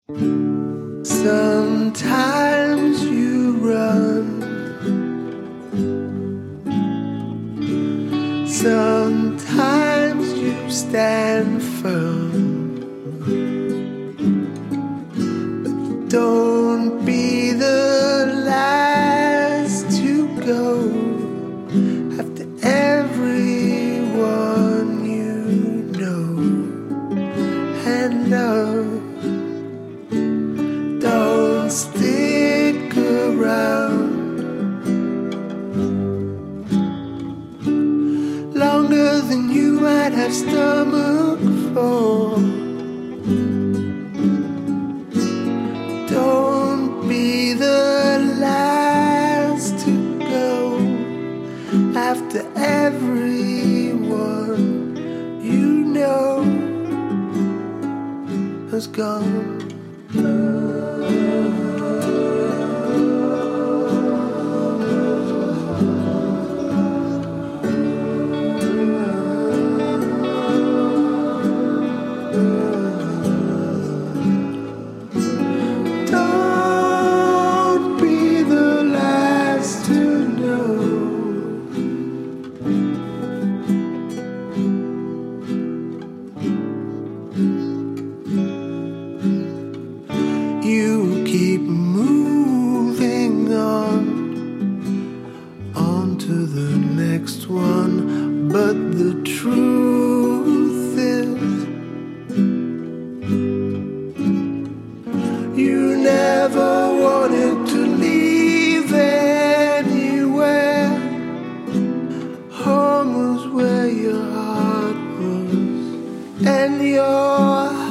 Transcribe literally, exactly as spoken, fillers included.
Sometimes you run, sometimes you stand firm, but don't be the last to go after everyone you know and love. Don't stick around longer than you might have stomach for. Don't be the last to go after everyone you know has gone. Don't be the last to know. You keep moving on, on to the next one, but the truth is you never wanted to leave anywhere. Home was where your heart was, and your